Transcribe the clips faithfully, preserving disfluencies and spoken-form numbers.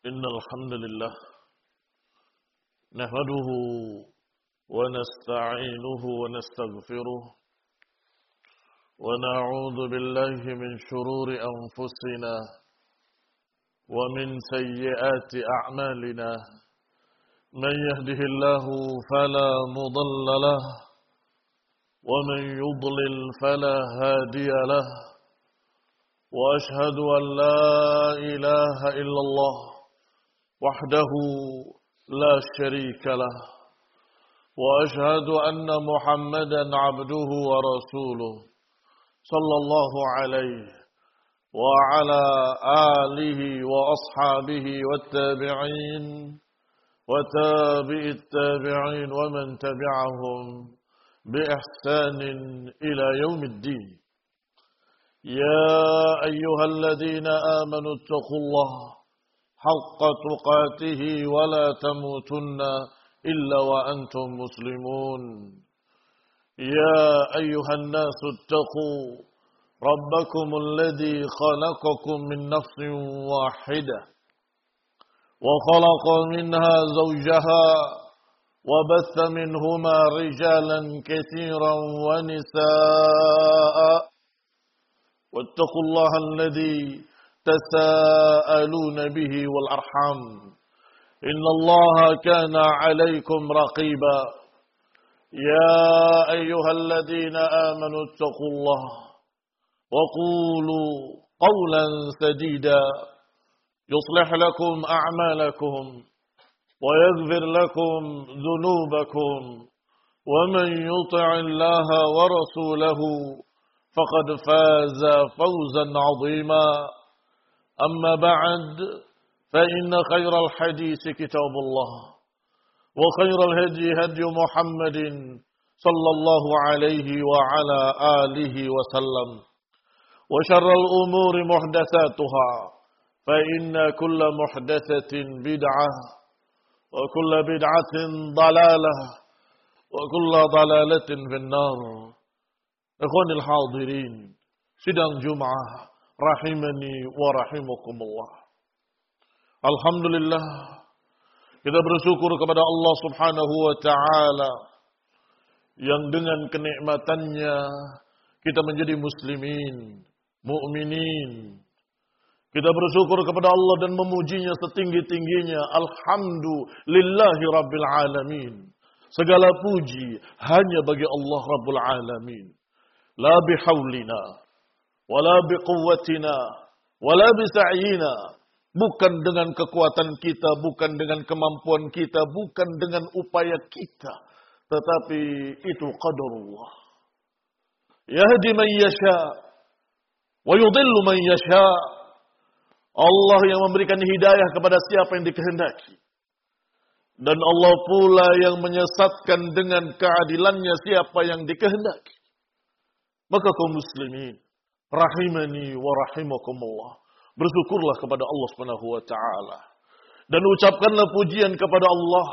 إن الحمد لله نحمده ونستعينه ونستغفره ونعوذ بالله من شرور أنفسنا ومن سيئات أعمالنا من يهده الله فلا مضل له ومن يضلل فلا هادي له وأشهد أن لا إله إلا الله وحده لا شريك له وأشهد أن محمدا عبده ورسوله صلى الله عليه وعلى آله وأصحابه والتابعين وتابع التابعين ومن تبعهم بإحسان إلى يوم الدين. يا أيها الذين آمنوا اتقوا الله حق تقاته ولا تموتن إلا وأنتم مسلمون. يا أيها الناس اتقوا ربكم الذي خلقكم من نفس واحدة وخلق منها زوجها وبث منهما رجالا كثيرا ونساء واتقوا الله الذي تساءلون به والأرحام إن الله كان عليكم رقيبا. يا أيها الذين آمنوا اتقوا الله وقولوا قولا سديدا يصلح لكم أعمالكم ويغفر لكم ذنوبكم ومن يطع الله ورسوله فقد فاز فوزا عظيما. أما بعد فإن خير الحديث كتاب الله وخير الهدي هدي محمد صلى الله عليه وعلى آله وسلم وشر الأمور محدثاتها فإن كل محدثة بدعة وكل بدعة ضلالة وكل ضلالة في النار. Ikhwanil hadirin, sidang Jum'ah rahimani wa rahimakumullah. Alhamdulillah, kita bersyukur kepada Allah Subhanahu wa taala yang dengan kenikmatannya kita menjadi muslimin, mukminin. Kita bersyukur kepada Allah dan memujinya setinggi-tingginya. Alhamdulillahi rabbil alamin. Segala puji hanya bagi Allah Rabbul Alamin. La bihaulina, wala biquwwatina, wala bisa'yina. Bukan dengan kekuatan kita, bukan dengan kemampuan kita, bukan dengan upaya kita. Tetapi itu qadarullah. Yahdi man yasha, wa yudillu man yasha. Allah yang memberikan hidayah kepada siapa yang dikehendaki. Dan Allah pula yang menyesatkan dengan keadilannya siapa yang dikehendaki. Maka kaum muslimin, rahimani wa rahimakumullah, bersyukurlah kepada Allah Subhanahu wa taala dan ucapkanlah pujian kepada Allah.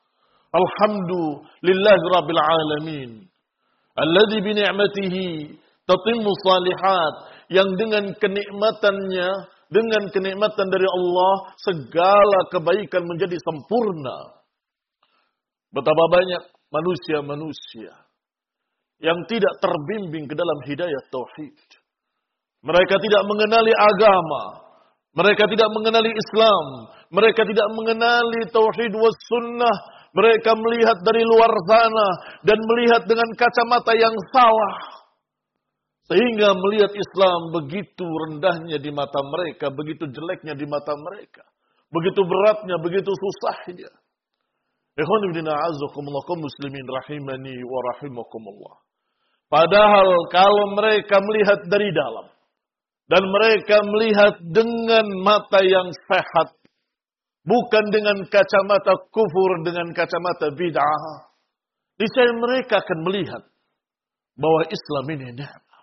Alhamdulillahi rabbil alamin. Alladzi bi ni'matihi tatimmu shalihat, yang dengan kenikmatannya, dengan kenikmatan dari Allah segala kebaikan menjadi sempurna. Betapa banyak manusia-manusia yang tidak terbimbing ke dalam hidayah tauhid. Mereka tidak mengenali agama. Mereka tidak mengenali Islam. Mereka tidak mengenali tauhid was sunnah. Mereka melihat dari luar sana dan melihat dengan kacamata yang salah. Sehingga melihat Islam begitu rendahnya di mata mereka, begitu jeleknya di mata mereka. Begitu beratnya, begitu susahnya. Ikhwan fillah a'azzakumullah kaum muslimin rahimani wa rahimakumullah. Padahal kalau mereka melihat dari dalam dan mereka melihat dengan mata yang sehat, bukan dengan kacamata kufur, dengan kacamata bid'ah, niscaya mereka akan melihat bahwa Islam ini nikmat.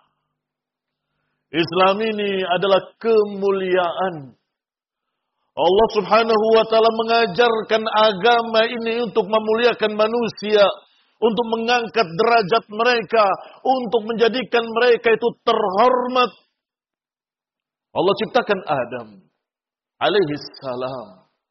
Islam ini adalah kemuliaan. Allah Subhanahu wa taala mengajarkan agama ini untuk memuliakan manusia, untuk mengangkat derajat mereka, untuk menjadikan mereka itu terhormat. Allah ciptakan Adam alaihi salam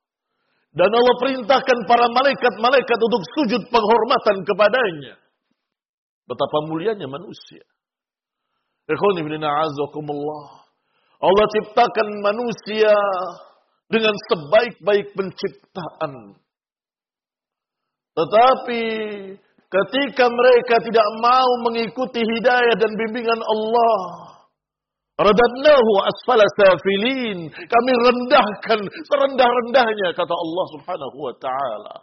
Dan Allah perintahkan para malaikat-malaikat untuk sujud penghormatan kepadanya. Betapa mulianya manusia. Ikhwani fillah a'azzakumullah. Allah ciptakan manusia dengan sebaik-baik penciptaan. Tetapi ketika mereka tidak mau mengikuti hidayah dan bimbingan Allah, radadnahu asfala safilin. Kami rendahkan serendah-rendahnya, kata Allah Subhanahu wa ta'ala.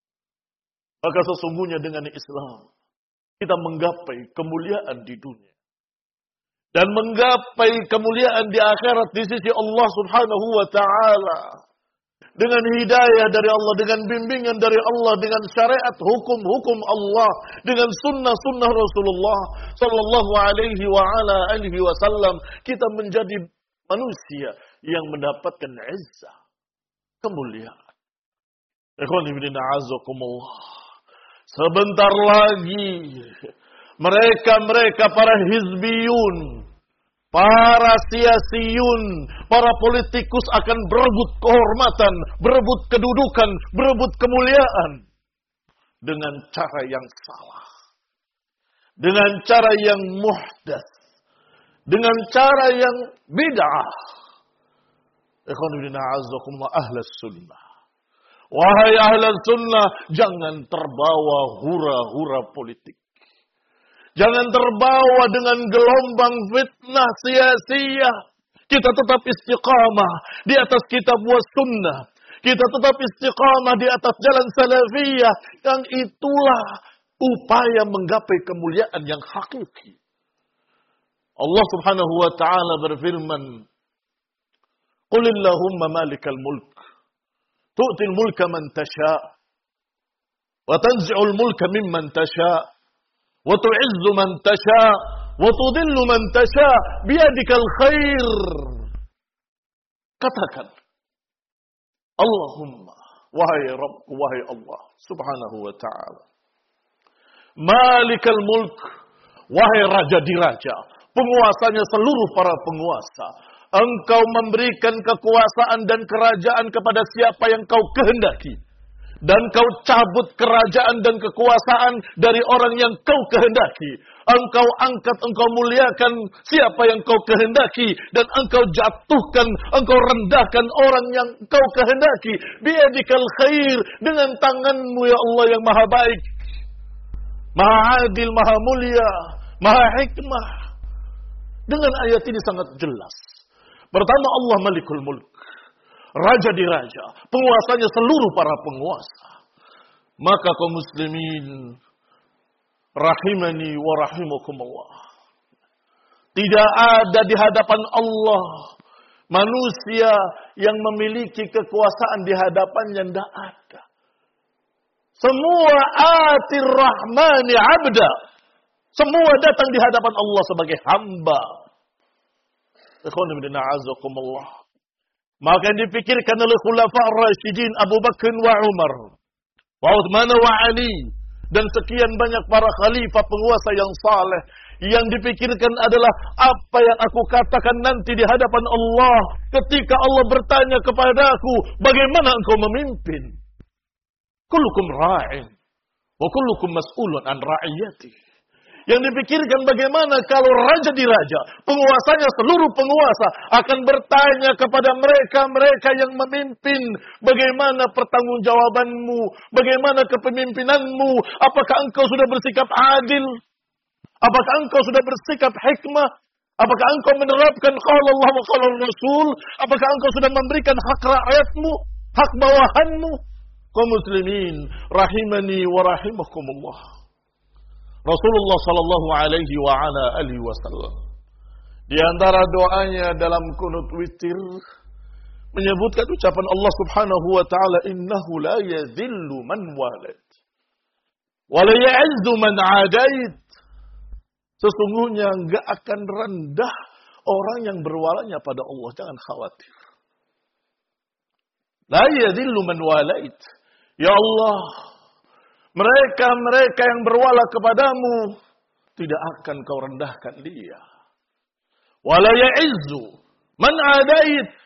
Maka sesungguhnya dengan Islam kita menggapai kemuliaan di dunia dan menggapai kemuliaan di akhirat di sisi Allah Subhanahu wa ta'ala. Dengan hidayah dari Allah, dengan bimbingan dari Allah, dengan syariat hukum-hukum Allah, dengan sunnah-sunnah Rasulullah sallallahu alaihi wa ala alihi wasallam, kita menjadi manusia yang mendapatkan izzah, kemuliaan. Ikhwan fillah a'azzakumullah. Sebentar lagi mereka-mereka para hizbiyun, para siasiyun, para politikus akan berebut kehormatan, berebut kedudukan, berebut kemuliaan dengan cara yang salah, dengan cara yang muhdats, dengan cara yang bid'ah. Ikhwan fillah a'azzakumullah, ahlus sunnah. Wahai ahlus sunnah, jangan terbawa hura-hura politik. Jangan terbawa dengan gelombang fitnah sia-sia. Kita tetap istiqamah di atas kitab wa sunnah. Kita tetap istiqamah di atas jalan salafiyah. Yang itulah upaya menggapai kemuliaan yang hakiki. Allah Subhanahu wa ta'ala berfirman, Qulillahumma malikal mulk, tu'til mulka man tasha' wa tanzi'ul mulka mimman tasha' wa tu'izzu man tasha' wa tudillu man tasha' biyadikal khair. Katakan, Allahumma, wahai Rabbku, wahai Allah Subhanahu wa ta'ala, malikal mulk, wahai raja diraja, penguasanya seluruh para penguasa. Engkau memberikan kekuasaan dan kerajaan kepada siapa yang kau kehendaki. Dan kau cabut kerajaan dan kekuasaan dari orang yang kau kehendaki. Engkau angkat, engkau muliakan siapa yang kau kehendaki. Dan engkau jatuhkan, engkau rendahkan orang yang kau kehendaki. Biyadikal khair, dengan tanganmu ya Allah yang maha baik, maha adil, maha mulia, maha hikmah. Dengan ayat ini sangat jelas. Pertama, Allah Malikul Mulk, raja di raja, penguasanya seluruh para penguasa. Maka kaum muslimin rahimani wa rahimakumullah, tidak ada di hadapan Allah manusia yang memiliki kekuasaan di hadapannya, tidak ada. Semua atir rahmani abda, semua datang di hadapan Allah sebagai hamba. Ikhwan fillah a'azzakumullah. Maka yang dipikirkan oleh khulafa ar-rasyidin Abu Bakar wa Umar, wa Uthman wa Ali, dan sekian banyak para khalifah penguasa yang saleh, yang dipikirkan adalah apa yang aku katakan nanti di hadapan Allah ketika Allah bertanya kepadaku, bagaimana engkau memimpin? Kullukum ra'in wa kullukum mas'ulun an ra'iyati. Yang dipikirkan bagaimana kalau raja di raja, penguasanya seluruh penguasa, akan bertanya kepada mereka-mereka yang memimpin, bagaimana pertanggungjawabanmu, bagaimana kepemimpinanmu, apakah engkau sudah bersikap adil, apakah engkau sudah bersikap hikmah, apakah engkau menerapkan qala Allah wa qala Rasul, apakah engkau sudah memberikan hak rakyatmu, hak bawahanmu. Kaum muslimin rahimani wa rahimakumullah. Rasulullah sallallahu alaihi wa ala alihi wasallam di antara doanya dalam kunut witir menyebutkan ucapan Allah Subhanahu wa taala, innahu la yadhillu man walad wa la ya'izzu man 'adait. Sesungguhnya enggak akan rendah orang yang berwalanya pada Allah, jangan khawatir. La yadhillu man walait. Ya Allah, mereka-mereka yang berwala kepadamu, tidak akan kau rendahkan dia. Wala ya'izzu man adait.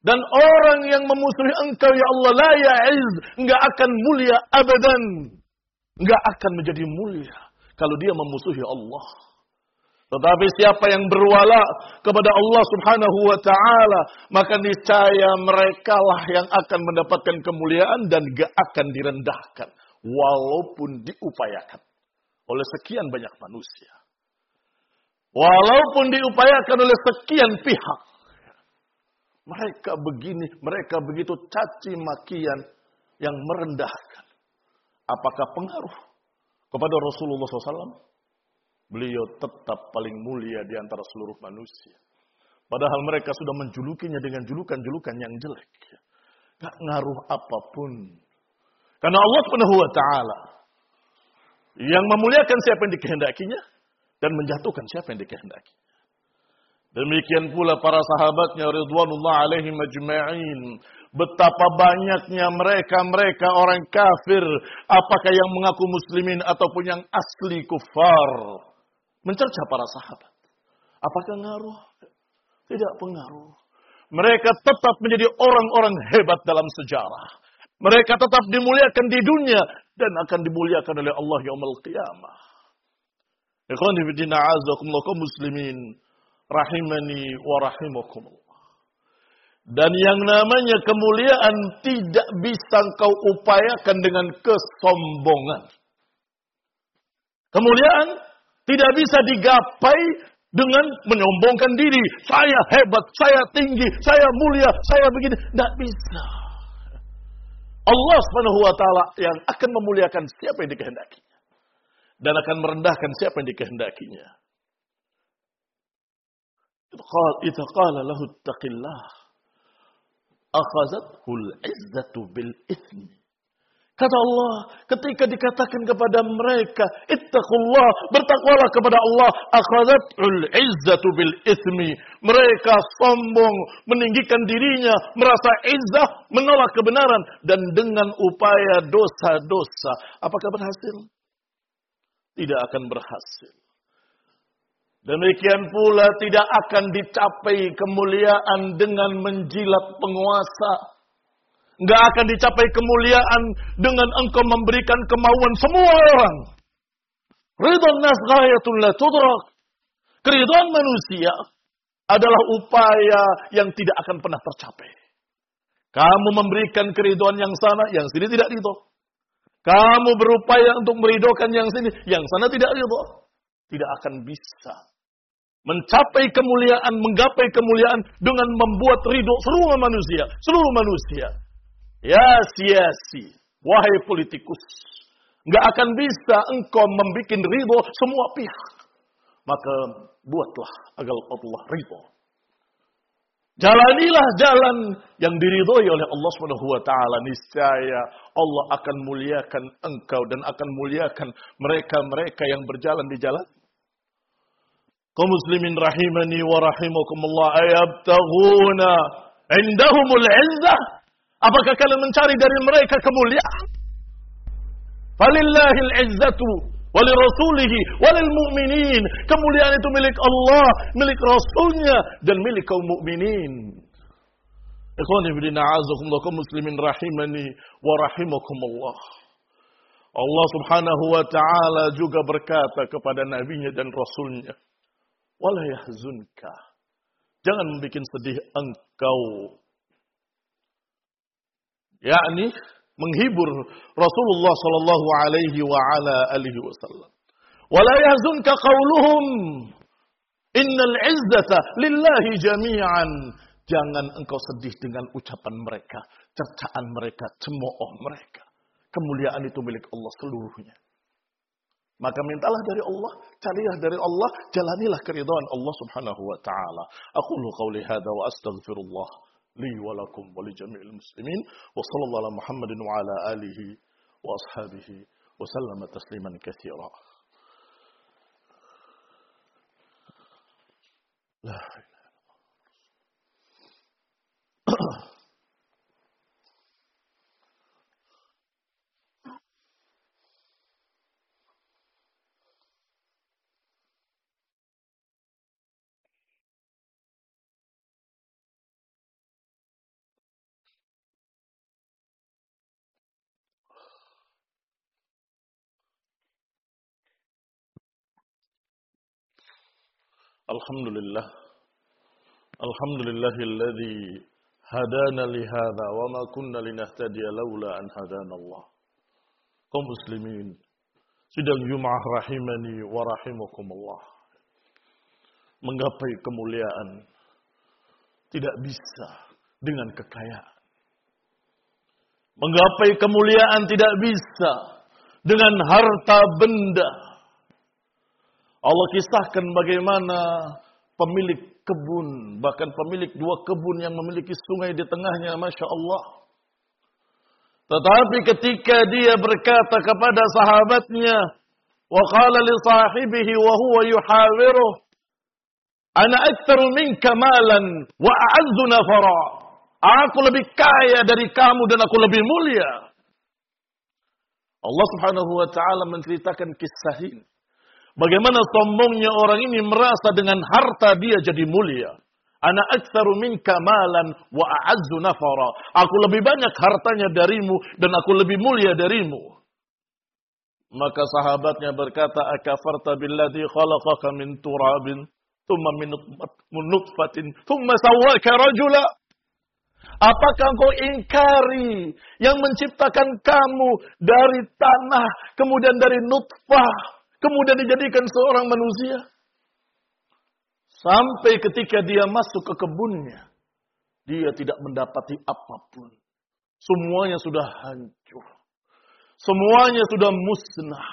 Dan orang yang memusuhi engkau ya Allah la ya'iz, enggak akan mulia abadan. Enggak akan menjadi mulia kalau dia memusuhi Allah. Tetapi siapa yang berwala kepada Allah Subhanahu wa taala, maka niscaya merekalah yang akan mendapatkan kemuliaan dan enggak akan direndahkan walaupun diupayakan oleh sekian banyak manusia. Walaupun diupayakan oleh sekian pihak. Mereka begini, mereka begitu, caci makian yang merendahkan. Apakah pengaruh kepada Rasulullah shallallahu alaihi wasallam? Beliau tetap paling mulia di antara seluruh manusia. Padahal mereka sudah menjulukinya dengan julukan-julukan yang jelek. Gak ngaruh apapun. Karena Allah Subhanahu wa taala yang memuliakan siapa yang dikehendakinya dan menjatuhkan siapa yang dikehendakinya. Demikian pula para sahabatnya ridwanullah alaihim ajma'in. Betapa banyaknya mereka-mereka orang kafir, apakah yang mengaku muslimin ataupun yang asli kufar, mencerca para sahabat. Apakah ngaruh? Tidak pengaruh. Mereka tetap menjadi orang-orang hebat dalam sejarah. Mereka tetap dimuliakan di dunia dan akan dimuliakan oleh Allah yaumul qiyamah. Ikhwani fi din a'azzakumullah kaum muslimin rahimani wa rahimakumullah. Dan yang namanya kemuliaan tidak bisa kau upayakan dengan kesombongan. Kemuliaan tidak bisa digapai dengan menyombongkan diri. Saya hebat, saya tinggi, saya mulia, saya begini. Tidak bisa. Allah Subhanahu wa taala yang akan memuliakan siapa yang dikehendakinya. Dan akan merendahkan siapa yang dikehendakinya. Idza qala lahu ittaqillah akhazathul izzatu bil itsmi. Kata Allah, ketika dikatakan kepada mereka, ittaqullah, bertakwalah kepada Allah, akhazathul izzatu bil itsmi. Mereka sombong, meninggikan dirinya, merasa izzah, menolak kebenaran dan dengan upaya dosa-dosa. Apakah berhasil? Tidak akan berhasil. Demikian pula tidak akan dicapai kemuliaan dengan menjilat penguasa. Enggak akan dicapai kemuliaan dengan engkau memberikan kemauan semua orang. Ridwan nas ghayatul la tudrak. Keridhaan manusia adalah upaya yang tidak akan pernah tercapai. Kamu memberikan keridhaan yang sana, yang sini tidak ridho. Kamu berupaya untuk meridhokan yang sini, yang sana tidak ridho. Tidak akan bisa mencapai kemuliaan, menggapai kemuliaan dengan membuat ridho seluruh manusia, seluruh manusia. Ya sia-sia, wahai politikus, nggak akan bisa engkau membuat ridho semua pihak. Maka buatlah agar Allah ridho. Jalanilah jalan yang diridhoi oleh Allah Subhanahu wa taala, niscaya Allah akan muliakan engkau dan akan muliakan mereka-mereka yang berjalan di jalan. Kaum muslimin rahimani wa rahimakumullah, ayabtaghuna indahumul izzah. Apakah kalian mencari dari mereka kemuliaan? Falillahil izzatu walirasulihi walil mu'minin. Kemuliaan itu milik Allah, milik Rasulnya dan milik kaum mukminin. Ikhwani fillah a'azzakumullah kaum muslimin rahimani wa rahimakumullah. Allah Subhanahu wa taala juga berkata kepada nabinya dan rasulnya, wala yahzunka, jangan membuat sedih engkau, yakni menghibur Rasulullah sallallahu alaihi wa ala alihi wasallam. Wala yahzunka qauluhum innal izzata lillahi jami'an. Jangan engkau sedih dengan ucapan mereka, cercaan mereka, cemooh mereka. Kemuliaan itu milik Allah seluruhnya. Maka mintalah dari Allah, carilah dari Allah, jalanilah keridhaan Allah Subhanahu wa taala. Aqulu qawli hadza wa astaghfirullah li wa lakum wa li jami'il muslimin wa sallallahu ala Muhammadin wa ala alihi wa ashabihi wa sallama tasliman katsira. La ilaha Alhamdulillah. Alhamdulillahilladzi hadana lihadza wa ma kunna linahtadiya laula an hadana Allah. Kaum muslimin, sidang Jumat rahimani wa rahimakumullah. Menggapai kemuliaan tidak bisa dengan kekayaan. Menggapai kemuliaan tidak bisa dengan harta benda. Allah kisahkan bagaimana pemilik kebun, bahkan pemilik dua kebun yang memiliki sungai di tengahnya, Masya Allah. Tetapi ketika dia berkata kepada sahabatnya, wa qala li sahibihi wa huwa yuhawiruh, ana aktsaru minka malan wa a'azzu nafara. Aku lebih kaya dari kamu dan aku lebih mulia. Allah Subhanahu wa taala menceritakan kisah ini. Bagaimana sombongnya orang ini merasa dengan harta dia jadi mulia. Ana aktsaru minka malan wa a'azzu nafara. Aku lebih banyak hartanya darimu dan aku lebih mulia darimu. Maka sahabatnya berkata, akafarta billadzi khalaqaka min turabin thumma min nutfatin thumma sawwaka rajula. Apakah engkau ingkari yang menciptakan kamu dari tanah, kemudian dari nutfah, kemudian dijadikan seorang manusia? Sampai ketika dia masuk ke kebunnya, dia tidak mendapati apapun. Semuanya sudah hancur. Semuanya sudah musnah.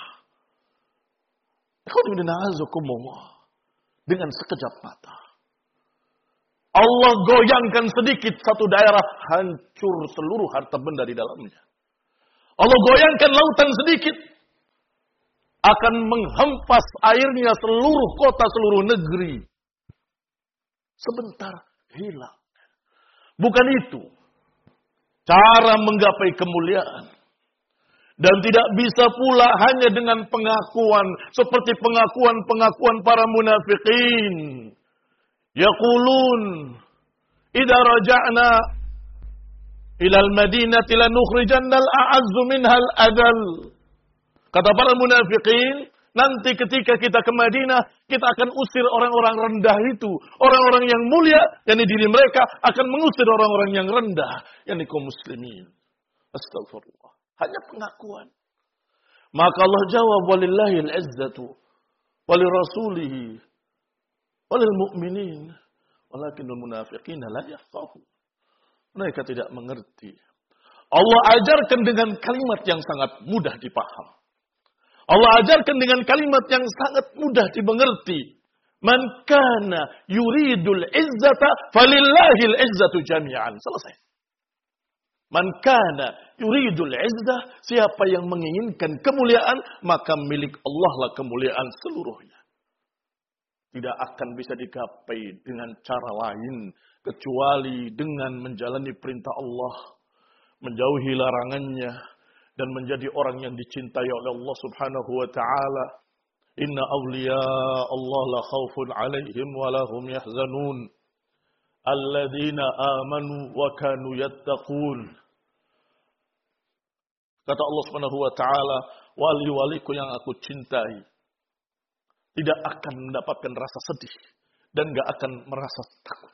Dengan sekejap mata Allah goyangkan sedikit satu daerah, hancur seluruh harta benda di dalamnya. Allah goyangkan lautan sedikit, akan menghempas airnya seluruh kota, seluruh negeri. Sebentar hilang. Bukan itu cara menggapai kemuliaan. Dan tidak bisa pula hanya dengan pengakuan seperti pengakuan-pengakuan para munafikin. Yaqulun idza raja'na ila al-madinati lanukhrijanna al-a'azzu minha al-adall. Kata para munafikin, nanti ketika kita ke Madinah, kita akan usir orang-orang rendah itu. Orang-orang yang mulia, yakni diri mereka, akan mengusir orang-orang yang rendah, yakni kaum muslimin. Astagfirullah. Hanya pengakuan. Maka Allah jawab, walillahil izzatu walirasulihi walil mu'minin walakinnal munafiqina la yafqahun. Mereka tidak mengerti. Allah ajarkan dengan kalimat yang sangat mudah dipaham. Allah ajarkan dengan kalimat yang sangat mudah dimengerti. Man kana yuridul izzata falillahil izzatu jami'an. Selesai. Man kana yuridul izzah, siapa yang menginginkan kemuliaan, maka milik Allah lah kemuliaan seluruhnya. Tidak akan bisa digapai dengan cara lain kecuali dengan menjalani perintah Allah, menjauhi larangannya, dan menjadi orang yang dicintai oleh Allah Subhanahu wa taala. Inna awliya Allah la khaufun 'alaihim wa lahum yahzanun. Alladzina amanu wa kanu yattaqun. Kata Allah Subhanahu wa taala, wali-waliku yang aku cintai tidak akan mendapatkan rasa sedih dan enggak akan merasa takut.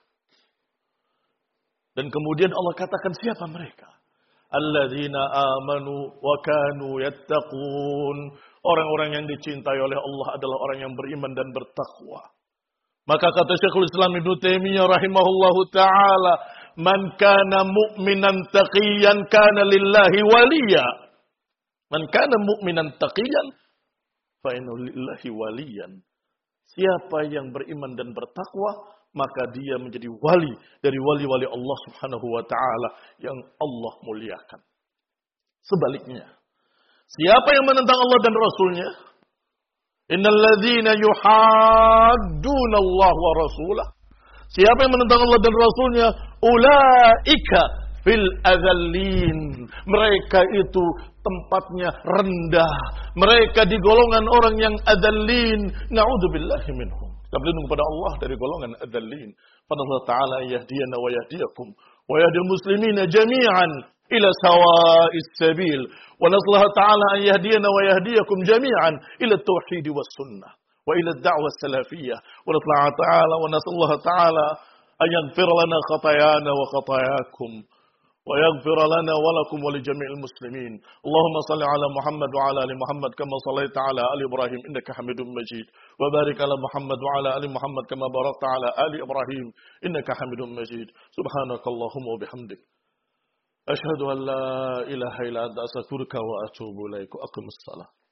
Dan kemudian Allah katakan siapa mereka? Alladzina amanu wa kanu yattaqun. Orang-orang yang dicintai oleh Allah adalah orang yang beriman dan bertakwa. Maka kata Syekhul Islam Ibnu Taimiyah rahimahullahu taala, man kana mu'minan taqiyan kana lillahi waliya. Man kana mu'minan taqiyan fa inna lillahi waliyan. Siapa yang beriman dan bertakwa, maka dia menjadi wali dari wali-wali Allah Subhanahu wa taala yang Allah muliakan. Sebaliknya, siapa yang menentang Allah dan Rasulnya, innal ladzina yuhadduna Allah wa rasulah. Siapa yang menentang Allah dan Rasulnya, ulaika fil adzallin. Mereka itu tempatnya rendah. Mereka di golongan orang yang adzallin. Na'udzubillahi minhum. Kita berlindung kepada Allah dari golongan adzallin. Pada Allah Ta'ala yahdiyana wa yahdiyakum wa yahdil muslimina jami'an ila sawa'is sabil. Wa nasallahu ta'ala an yahdiyana wa yahdiyakum jami'an ila tauhid was sunnah. وإلى الدعوة السلفية، ونطلع تعالى ونسأل الله تعالى أن يغفر لنا خطايانا وخطاياكم، ويغفر لنا ولكم ولجميع المسلمين. اللهم صل على محمد وعلى آل محمد كما صليت على آل إبراهيم إنك حميد مجيد، وبارك على محمد وعلى آل محمد كما باركت على آل إبراهيم إنك حميد مجيد. سبحانك اللهم وبحمدك، أشهد أن لا إله إلا أنت، أستغفرك وأتوب إليك. أقم الصلاة.